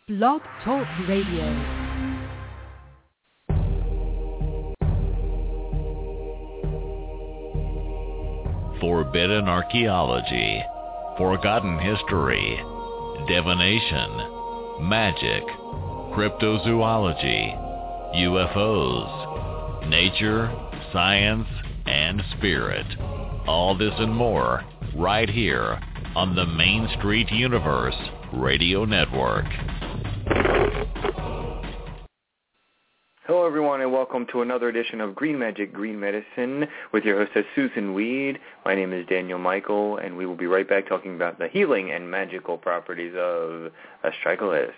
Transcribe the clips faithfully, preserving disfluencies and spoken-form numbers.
Blog Talk Radio. Forbidden archaeology, forgotten history, divination, magic, cryptozoology, U F Os, nature, science, and spirit. All this and more right here on the Main Street Universe Radio Network. Hello, everyone, and welcome to another edition of Green Magic, Green Medicine with your hostess, Susan Weed. My name is Daniel Michael, and we will be right back talking about the healing and magical properties of astragalus.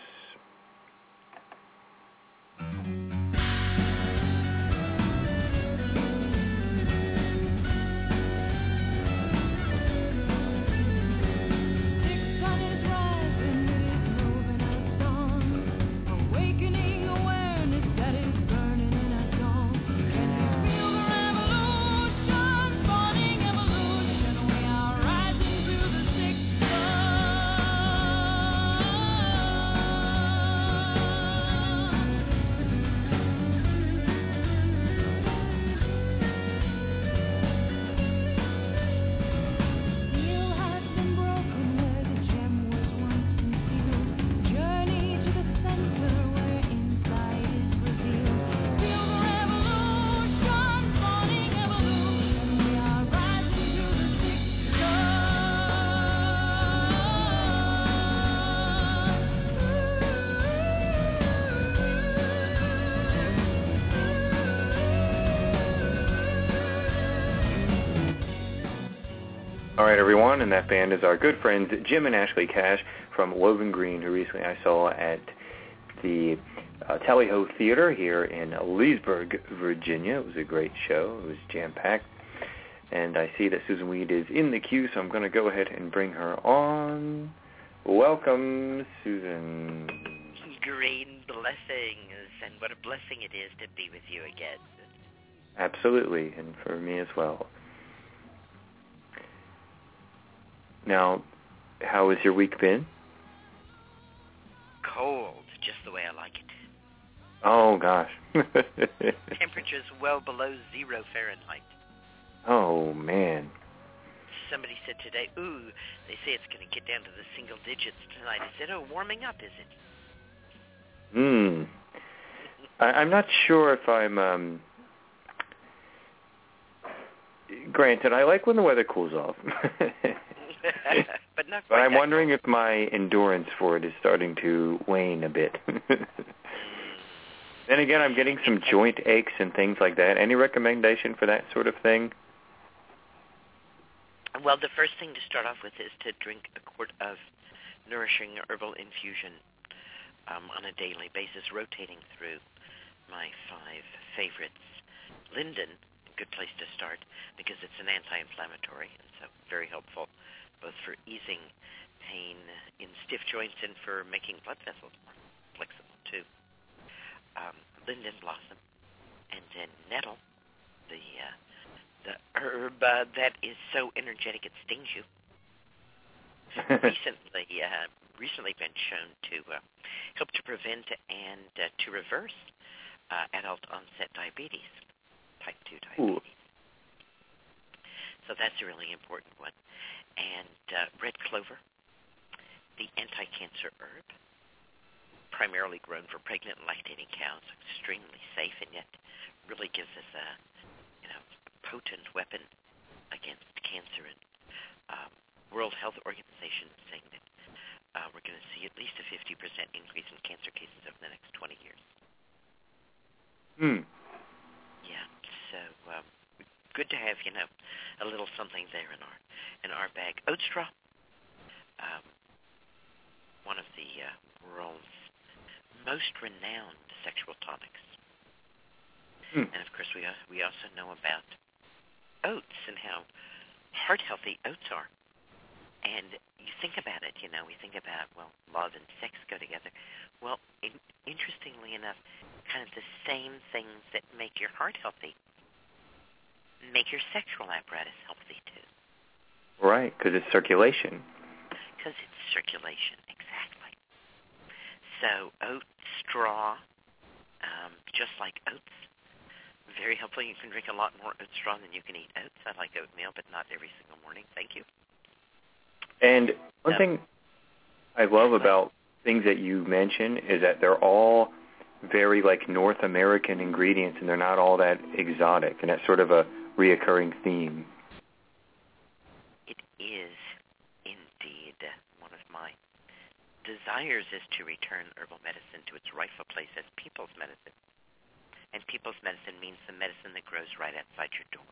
All right, everyone, and that band is our good friends Jim and Ashley Cash from Woven Green, who recently I saw at the uh, Tally Ho Theater here in Leesburg, Virginia. It was a great show. It was jam-packed. And I see that Susan Weed is in the queue, so I'm going to go ahead and bring her on. Welcome, Susan. Green blessings, and what a blessing it is to be with you again. Absolutely, and for me as well. Now, how has your week been? Cold, just the way I like it. Oh, gosh. Temperatures well below zero Fahrenheit. Oh, man. Somebody said today, ooh, they say it's going to get down to the single digits tonight. I said, oh, warming up, is it? Hmm. I, I'm not sure if I'm... Um, granted, I like when the weather cools off. but not but I'm that wondering cold. if my endurance for it is starting to wane a bit. Then again, I'm getting some joint aches and things like that. Any recommendation for that sort of thing? Well, the first thing to start off with is to drink a quart of nourishing herbal infusion um, on a daily basis, rotating through my five favorites. Linden, a good place to start because it's an anti-inflammatory, and so very helpful both for easing pain in stiff joints and for making blood vessels more flexible, too. Um, linden blossom, and then nettle, the uh, the herb uh, that is so energetic it stings you. recently, uh, recently been shown to uh, help to prevent and uh, to reverse uh, adult onset diabetes, type two diabetes. Ooh. So that's a really important one. And uh, red clover, the anti-cancer herb, primarily grown for pregnant and lactating cows, extremely safe, and yet really gives us a, you know, potent weapon against cancer. And um, World Health Organization is saying that uh, we're going to see at least a fifty percent increase in cancer cases over the next twenty years. Hmm. Yeah. So. Um, Good to have, you know, a little something there in our in our bag. Oat straw, um, one of the uh, world's most renowned sexual tonics. Hmm. And, of course, we, uh, we also know about oats and how heart-healthy oats are. And you think about it, you know, we think about, well, love and sex go together. Well, in, interestingly enough, kind of the same things that make your heart healthy make your sexual apparatus healthy, too. Right, because it's circulation. Because it's circulation, exactly. So oat straw, um, just like oats, very helpful. You can drink a lot more oat straw than you can eat oats. I like oatmeal, but not every single morning. Thank you. And one um, thing I love about things that you mention is that they're all very like North American ingredients, and they're not all that exotic, and that's sort of a reoccurring theme. It is indeed. One of my desires is to return herbal medicine to its rightful place as people's medicine. And people's medicine means the medicine that grows right outside your door.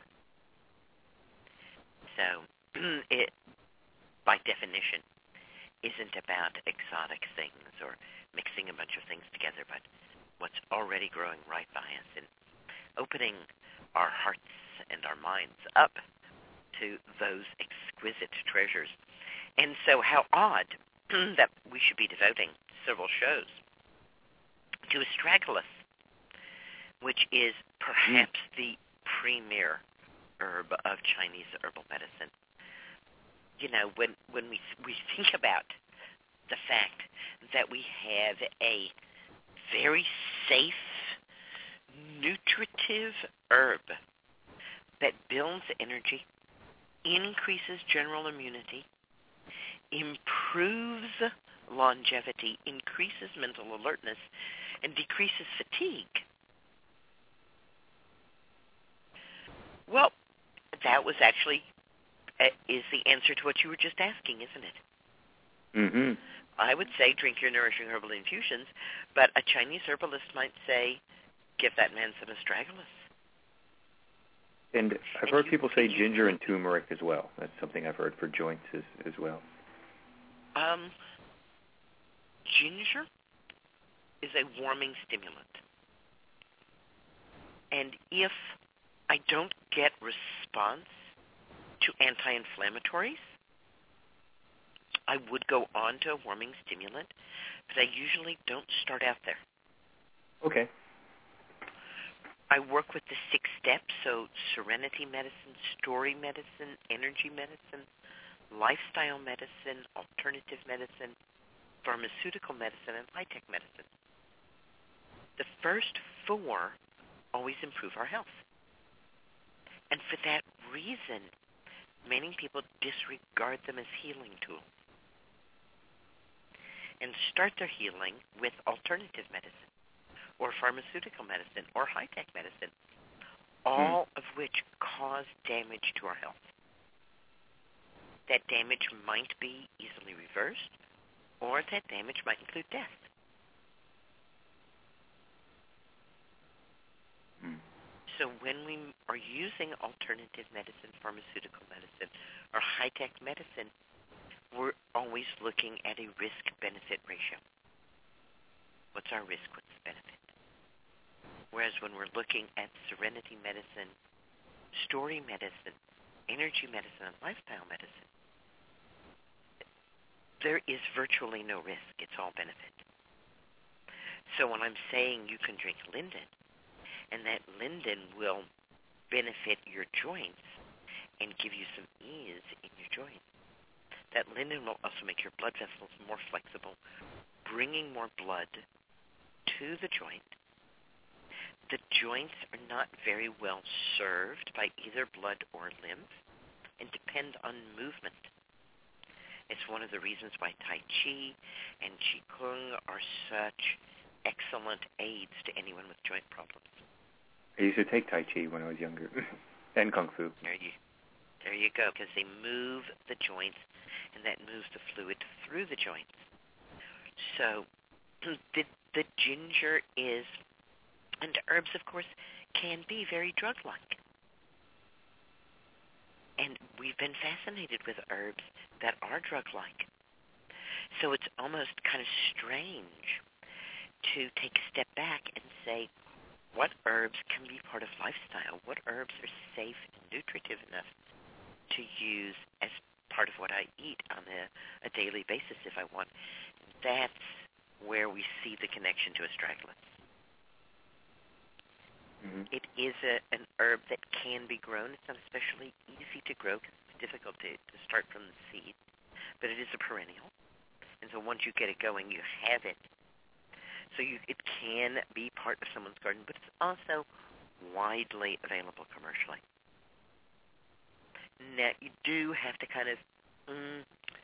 So it, by definition, isn't about exotic things or mixing a bunch of things together, but what's already growing right by us and opening our hearts and our minds up to those exquisite treasures. And so how odd that we should be devoting several shows to astragalus, which is perhaps the premier herb of Chinese herbal medicine. You know, when, when we we think about the fact that we have a very safe, nutritive herb that builds energy, increases general immunity, improves longevity, increases mental alertness, and decreases fatigue. Well, that was actually uh, is the answer to what you were just asking, isn't it? Mm-hmm. I would say drink your nourishing herbal infusions, but a Chinese herbalist might say, give that man some astragalus. And I've and heard you, people say and ginger you, and turmeric as well. That's something I've heard for joints as, as well. Um, ginger is a warming stimulant. And if I don't get response to anti-inflammatories, I would go on to a warming stimulant, but I usually don't start out there. Okay. I work with the six steps, so serenity medicine, story medicine, energy medicine, lifestyle medicine, alternative medicine, pharmaceutical medicine, and high-tech medicine. The first four always improve our health. And for that reason, many people disregard them as healing tools and start their healing with alternative medicine or pharmaceutical medicine or high-tech medicine, all hmm. of which cause damage to our health. That damage might be easily reversed, or that damage might include death. Hmm. So when we are using alternative medicine, pharmaceutical medicine, or high-tech medicine, we're always looking at a risk-benefit ratio. What's our risk? What's the benefit? Whereas when we're looking at serenity medicine, story medicine, energy medicine, and lifestyle medicine, there is virtually no risk. It's all benefit. So when I'm saying you can drink linden, and that linden will benefit your joints and give you some ease in your joints, that linden will also make your blood vessels more flexible, bringing more blood to the joint. The joints are not very well served by either blood or lymph and depend on movement. It's one of the reasons why Tai Chi and Qigong are such excellent aids to anyone with joint problems. I used to take Tai Chi when I was younger, and Kung Fu. There you, there you go, because they move the joints, and that moves the fluid through the joints. So the, the ginger is, and herbs, of course, can be very drug-like. And we've been fascinated with herbs that are drug-like. So it's almost kind of strange to take a step back and say, what herbs can be part of lifestyle? What herbs are safe and nutritive enough to use as part of what I eat on a, a daily basis if I want? That's where we see the connection to astragalus. Mm-hmm. It is a, an herb that can be grown. It's not especially easy to grow because it's difficult to, to start from the seed, but it is a perennial. And so once you get it going, you have it So you, it can be part of someone's garden, but it's also widely available commercially. Now, you do have to kind of, mm,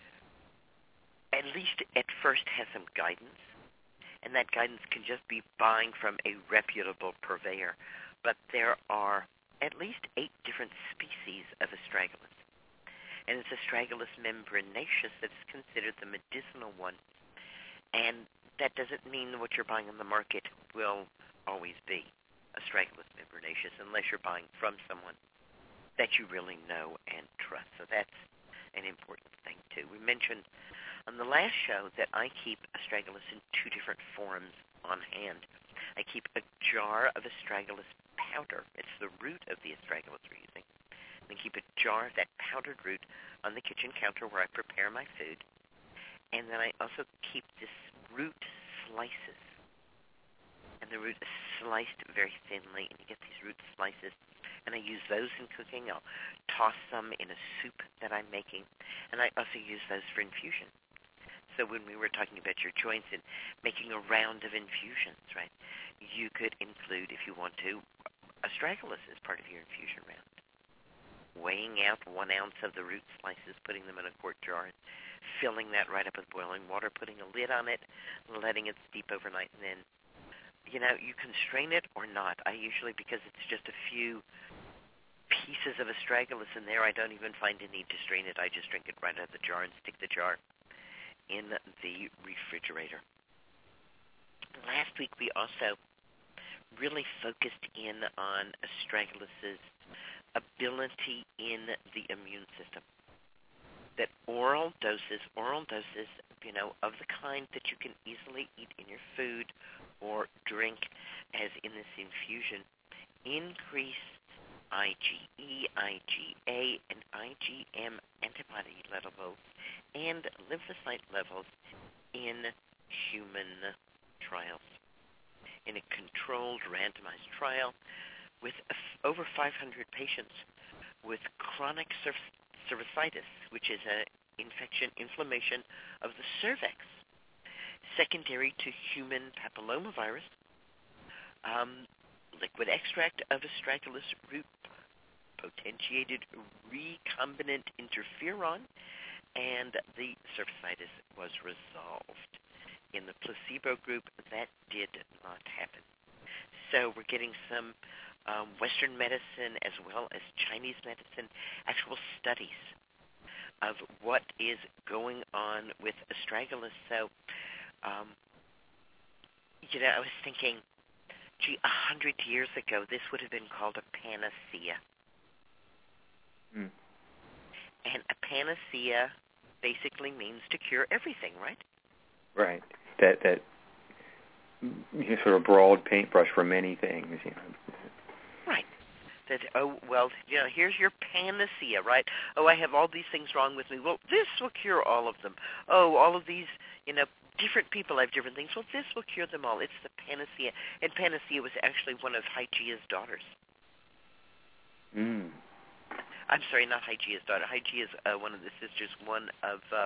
at least at first, have some guidance. And that guidance can just be buying from a reputable purveyor. But there are at least eight different species of astragalus. And it's Astragalus membranaceus that is considered the medicinal one. And that doesn't mean what you're buying on the market will always be Astragalus membranaceus unless you're buying from someone that you really know and trust. So that's an important thing, too. We mentioned on the last show that I keep astragalus in two different forms on hand. I keep a jar of astragalus powder. It's the root of the astragalus we're using. And keep a jar of that powdered root on the kitchen counter where I prepare my food. And then I also keep this root slices. And the root is sliced very thinly, and you get these root slices. And I use those in cooking. I'll toss some in a soup that I'm making. And I also use those for infusion. So when we were talking about your joints and making a round of infusions, right, you could include, if you want to, astragalus as part of your infusion round. Weighing out one ounce of the root slices, putting them in a quart jar, and filling that right up with boiling water, putting a lid on it, letting it steep overnight, and then, you know, you can strain it or not. I usually, because it's just a few pieces of astragalus in there, I don't even find a need to strain it. I just drink it right out of the jar and stick the jar in the refrigerator. Last week we also really focused in on astragalus' ability in the immune system. That oral doses, oral doses, you know, of the kind that you can easily eat in your food or drink, as in this infusion, increase I G E, I G A, and I G M antibody levels and lymphocyte levels in human trials. In a controlled, randomized trial with over five hundred patients with chronic cerv- cervicitis, which is an infection, inflammation of the cervix, secondary to human papillomavirus, um, liquid extract of astragalus root, potentiated recombinant interferon, and the cervicitis was resolved. In the placebo group, that did not happen. So we're getting some um, Western medicine as well as Chinese medicine, actual studies of what is going on with astragalus. So, um, you know, I was thinking, gee, a hundred years ago, this would have been called a panacea. Mm. And a panacea basically means to cure everything, right? Right. That that you know, sort of broad paintbrush for many things, you know. Right. That, oh, well, you know, here's your panacea, right? Oh, I have all these things wrong with me. Well, this will cure all of them. Oh, all of these, you know, different people have different things. Well, this will cure them all. It's the panacea. And Panacea was actually one of Hygeia's daughters. Mm. I'm sorry, not Hygeia's daughter. Hygeia is uh, one of the sisters, one of, um,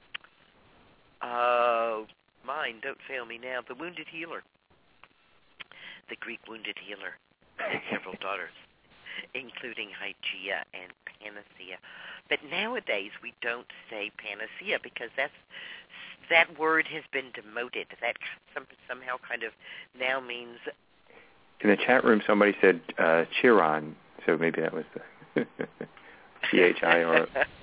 uh, mine, don't fail me now, the wounded healer. The Greek wounded healer had several daughters, including Hygeia and Panacea. But nowadays we don't say Panacea because that's that word has been demoted. That some, somehow kind of now means... In the chat room somebody said uh, Chiron, so maybe that was the C H I R.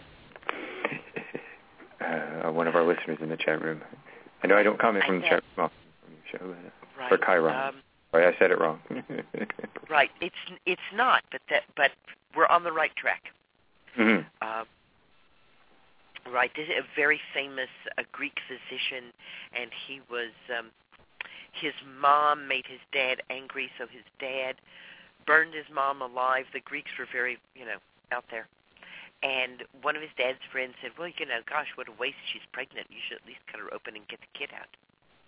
uh, one of our listeners in the chat room. I know I don't comment from the chat room from your show, but, right. or Chiron. Um, Sorry, I said it wrong. Right. It's it's not, but that but we're on the right track. Mm-hmm. Uh, right. This is a very famous uh, Greek physician, and he was um, his mom made his dad angry, so his dad burned his mom alive. The Greeks were very, you know, out there. And one of his dad's friends said, well, you know, gosh, what a waste. She's pregnant. You should at least cut her open and get the kid out.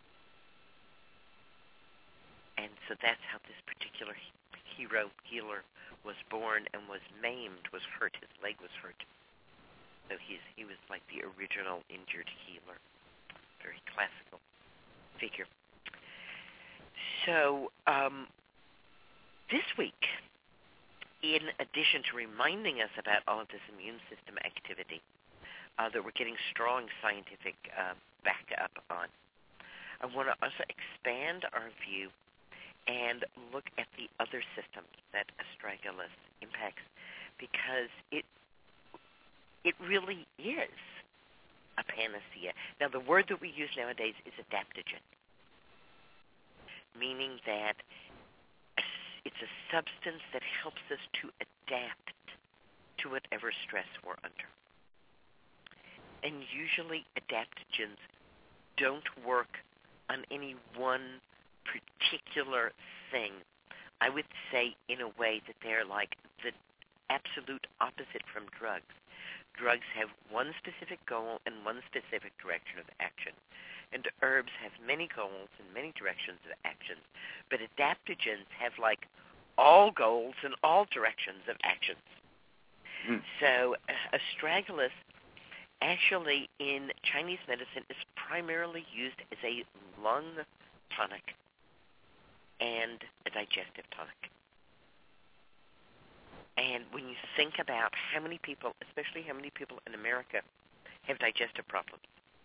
And so that's how this particular hero healer was born and was maimed, was hurt. His leg was hurt. So he's he was like the original injured healer. Very classical figure. So um, this week, in addition to reminding us about all of this immune system activity uh, that we're getting strong scientific uh, backup on, I want to also expand our view and look at the other systems that astragalus impacts, because it it really is a panacea. Now, the word that we use nowadays is adaptogen, meaning that it's a substance that helps us to adapt to whatever stress we're under. And usually adaptogens don't work on any one particular thing. I would say in a way that they're like the absolute opposite from drugs. Drugs have one specific goal and one specific direction of action. And herbs have many goals and many directions of actions, but adaptogens have like all goals and all directions of actions. Mm. So uh, astragalus actually in Chinese medicine is primarily used as a lung tonic and a digestive tonic. And when you think about how many people, especially how many people in America, have digestive problems,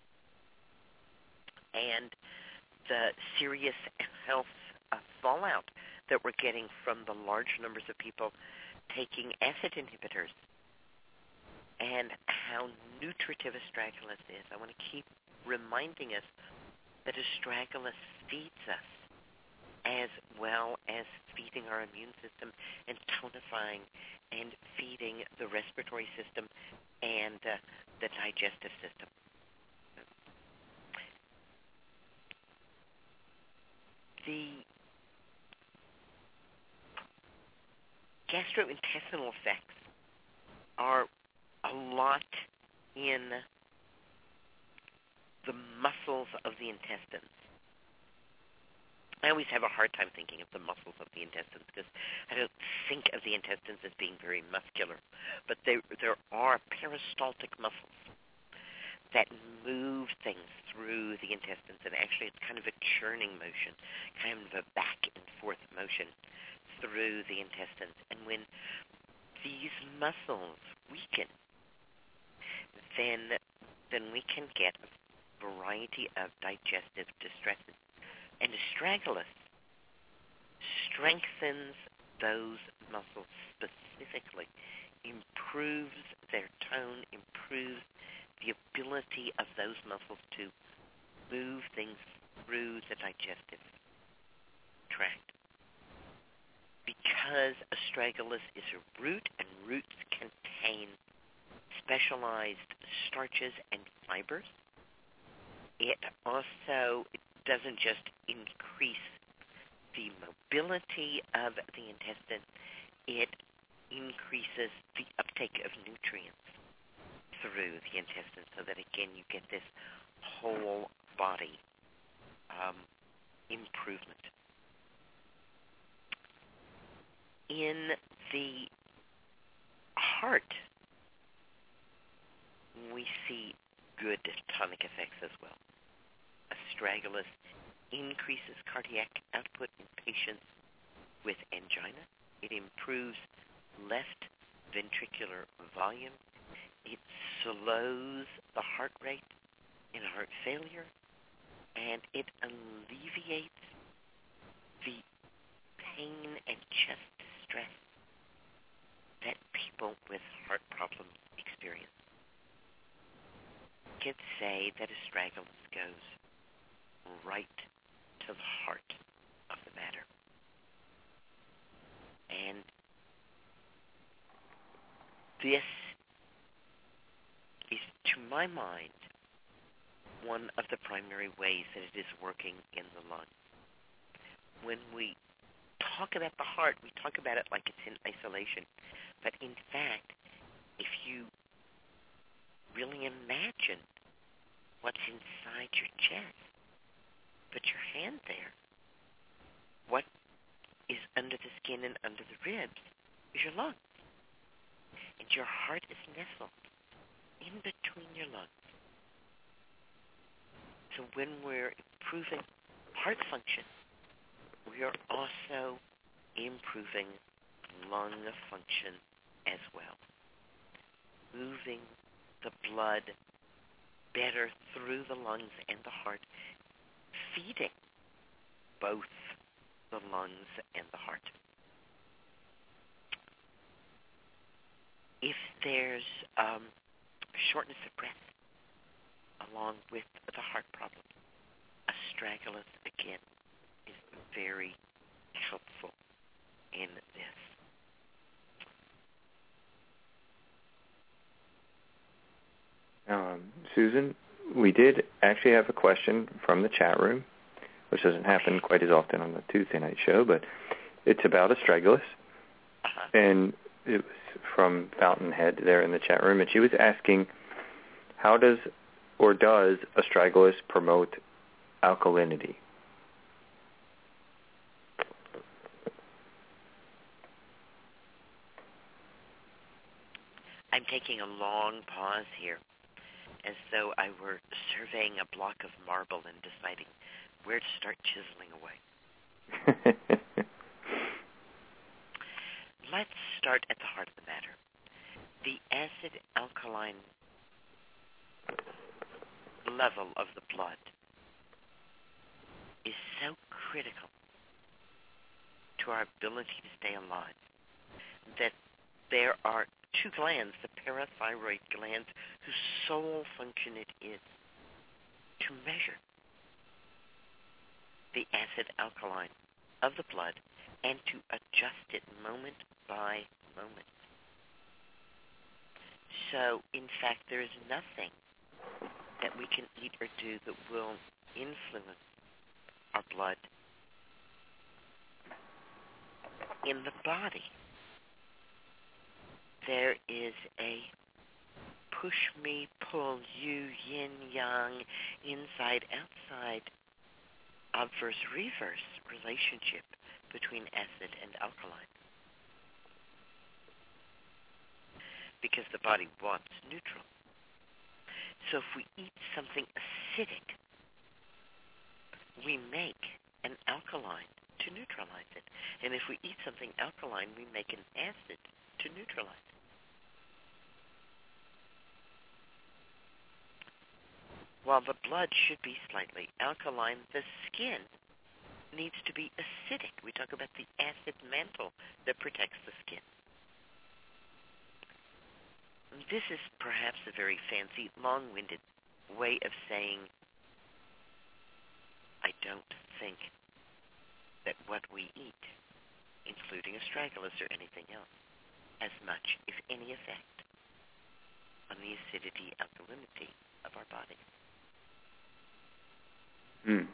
and the serious health uh, fallout that we're getting from the large numbers of people taking acid inhibitors, and how nutritive astragalus is. I want to keep reminding us that astragalus feeds us as well as feeding our immune system and tonifying and feeding the respiratory system and uh, the digestive system. The gastrointestinal effects are a lot in the muscles of the intestines. I always have a hard time thinking of the muscles of the intestines because I don't think of the intestines as being very muscular. But they, there are peristaltic muscles that move things through the intestines, and actually it's kind of a churning motion, kind of a back and forth motion through the intestines. And when these muscles weaken, then then we can get a variety of digestive distresses. And astragalus strengthens those muscles specifically, improves their tone, improves the ability of those muscles to move things through the digestive tract. Because astragalus is a root, and roots contain specialized starches and fibers, it also doesn't just increase the mobility of the intestine, it increases the uptake of nutrients through the intestine, so that again you get this whole body um, improvement. In the heart, we see good tonic effects as well. Astragalus increases cardiac output in patients with angina. It improves left ventricular volume. It slows the heart rate in heart failure, and it alleviates the pain and chest distress that people with heart problems experience. Kids say that astragalus goes right to the heart of the matter. And this is, to my mind, one of the primary ways that it is working in the lung. When we talk about the heart, we talk about it like it's in isolation. But in fact, if you really imagine what's inside your chest, put your hand there, what is under the skin and under the ribs is your lungs. And your heart is nestled in between your lungs. So when we're improving heart function, we are also improving lung function as well, moving the blood better through the lungs and the heart, feeding both the lungs and the heart. If there's um, shortness of breath along with the heart problem, astragalus, again, is very helpful in this. Um, Susan, we did actually have a question from the chat room, which doesn't happen quite as often on the Tuesday night show, but it's about astragalus. Uh-huh. And it was from Fountainhead there in the chat room, and she was asking, how does or does astragalus promote alkalinity? I'm taking a long pause here, as though I were surveying a block of marble and deciding where to start chiseling away. Let's start at the heart of the matter. The acid-alkaline level of the blood is so critical to our ability to stay alive that there are two glands, the parathyroid glands, whose sole function it is to measure the acid-alkaline of the blood and to adjust it moment by moment. So, in fact, there is nothing that we can eat or do that will influence our blood in the body. There is a push me, pull you, yin yang, inside outside, obverse reverse relationship between acid and alkaline. Because the body wants neutral. So if we eat something acidic, we make an alkaline to neutralize it. And if we eat something alkaline, we make an acid to neutralize it. While the blood should be slightly alkaline, the skin needs to be acidic. We talk about the acid mantle that protects the skin. This is perhaps a very fancy, long-winded way of saying I don't think that what we eat, including astragalus or anything else, has much, if any, effect on the acidity, alkalinity of our body. Hmm.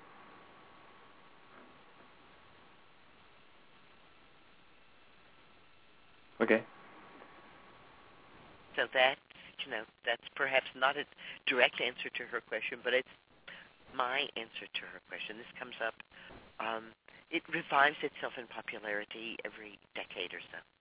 Okay. So that's, you know, that's perhaps not a direct answer to her question, but it's my answer to her question. This comes up, um, it revives itself in popularity every decade or so.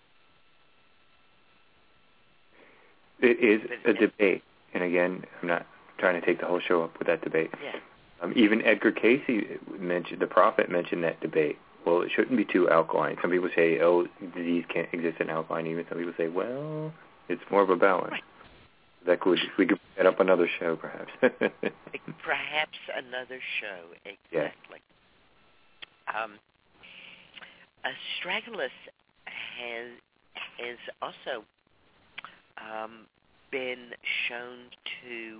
It is a debate, and again, I'm not trying to take the whole show up with that debate. Yeah. Um, even Edgar Casey mentioned, the prophet mentioned that debate. Well, it shouldn't be too alkaline. Some people say, oh, disease can't exist in alkaline. Even some people say, well, it's more of a balance. Right. That could we could set up another show, perhaps. Perhaps another show, exactly. Yeah. Um, astragalus has has also um, been shown to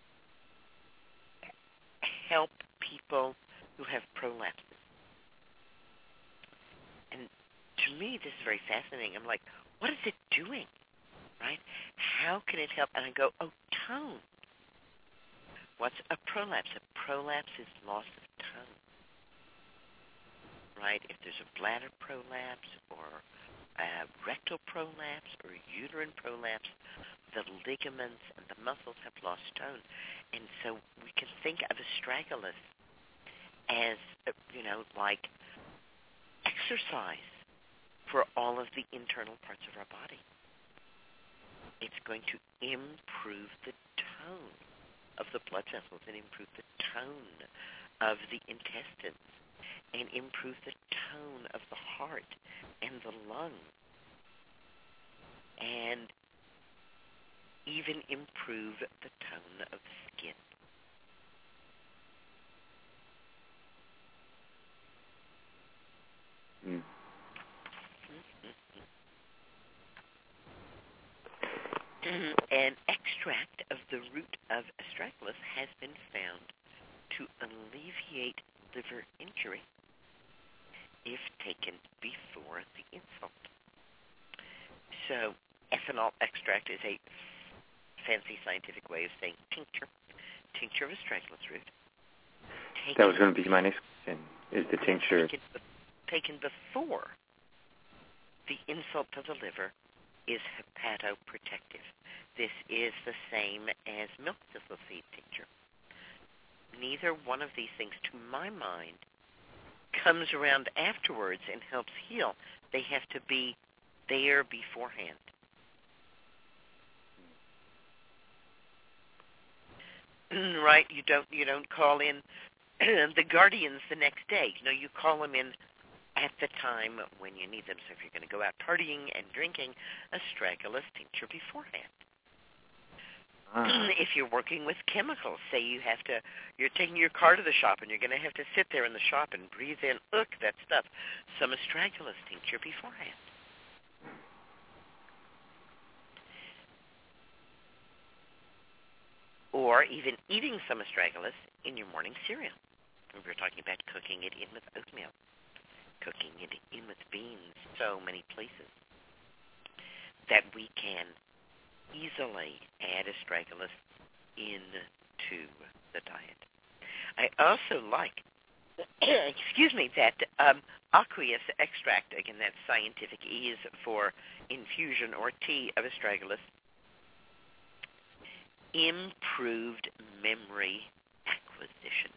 help people who have prolapses. And to me, this is very fascinating. I'm like, what is it doing? Right? How can it help? And I go, oh, tone. What's a prolapse? A prolapse is loss of tone. Right? If there's a bladder prolapse or a rectal prolapse or a uterine prolapse, the ligaments and the muscles have lost tone. And so we can think of astragalus as, you know, like exercise for all of the internal parts of our body. It's going to improve the tone of the blood vessels and improve the tone of the intestines and improve the tone of the heart and the lung, and even improve the tone of the skin. Mm. An extract of the root of astragalus has been found to alleviate liver injury if taken before the insult. So ethanol extract is a fancy scientific way of saying tincture, tincture of astragalus root. Taken, that was going to be my next question, is the tincture. Taken, taken before the insult to the liver is hepatoprotective. This is the same as milk thistle seed tincture. Neither one of these things, to my mind, comes around afterwards and helps heal. They have to be there beforehand. Right? You don't you don't call in the guardians the next day. You know, you call them in at the time when you need them. So if you're going to go out partying and drinking, astragalus tincture beforehand. Ah. If you're working with chemicals, say you have to, you're taking your car to the shop and you're going to have to sit there in the shop and breathe in, look, that stuff. Some astragalus tincture beforehand. Or even eating some astragalus in your morning cereal. We were talking about cooking it in with oatmeal. Cooking it in with beans, so many places that we can easily add astragalus into the diet. I also like, excuse me, that um, aqueous extract, again, that scientific E is for infusion or tea of astragalus, improved memory acquisition.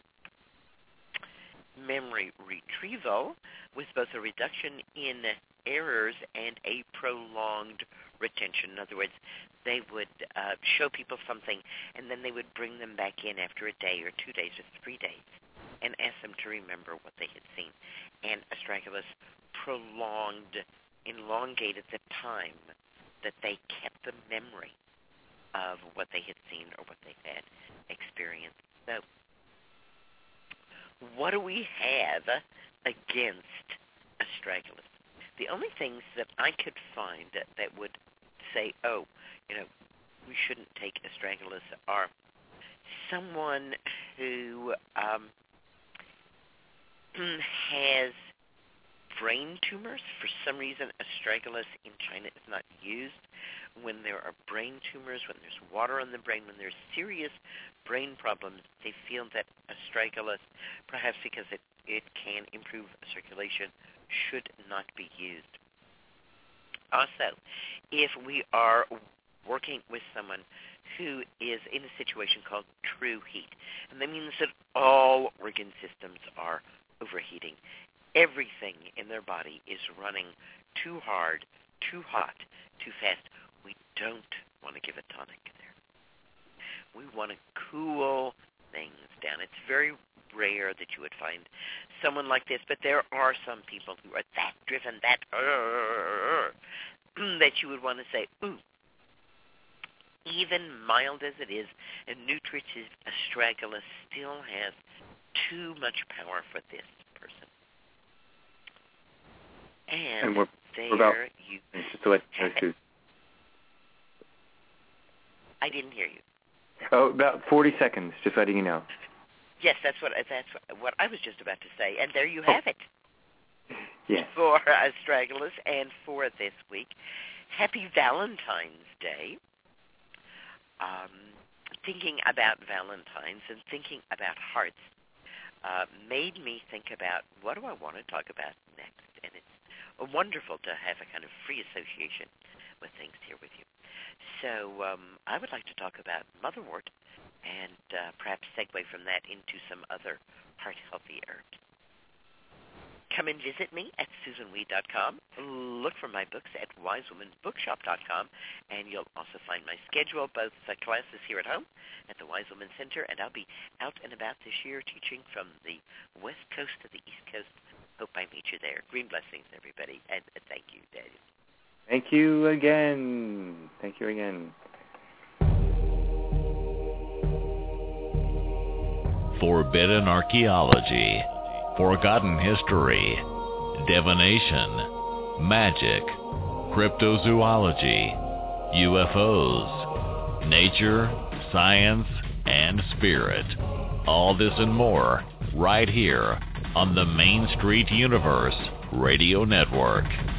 Memory retrieval with both a reduction in errors and a prolonged retention. In other words, they would uh, show people something, and then they would bring them back in after a day or two days or three days and ask them to remember what they had seen. And astragalus prolonged, elongated the time that they kept the memory of what they had seen or what they had experienced. So, what do we have against astragalus? The only things that I could find that, that would say, oh, you know, we shouldn't take astragalus are someone who um, has brain tumors. For some reason, astragalus in China is not used when there are brain tumors, when there's water on the brain, when there's serious brain problems. They feel that astragalus, perhaps because it, it can improve circulation, should not be used. Also, if we are working with someone who is in a situation called true heat, and that means that all organ systems are overheating. Everything in their body is running too hard, too hot, too fast. We don't want to give a tonic there. We want to cool things down. It's very rare that you would find someone like this, but there are some people who are that driven, that uh, that you would want to say, ooh, even mild as it is, and nutritive astragalus still has too much power for this person. And, and we're, there we're about, you just to let you know, I didn't hear you. Oh, about forty seconds, just letting you know. Yes, that's what that's what I was just about to say. And there you have it. Yes. For astragalus and for this week. Happy Valentine's Day. Um, thinking about Valentine's and thinking about hearts uh, made me think about what do I want to talk about next. And it's wonderful to have a kind of free association with things here with you. So um, I would like to talk about motherwort and uh, perhaps segue from that into some other heart-healthy herbs. come and visit me at susan weed dot com. Look for my books at wise woman bookshop dot com, and you'll also find my schedule, both uh, classes here at home at the Wise Woman Center, and I'll be out and about this year teaching from the West Coast to the East Coast. Hope I meet you there. Green blessings, everybody, and uh, thank you, Daniel. Thank you again. Thank you again. Forbidden archaeology, forgotten history, divination, magic, cryptozoology, U F Os, nature, science, and spirit. All this and more right here on the Main Street Universe Radio Network.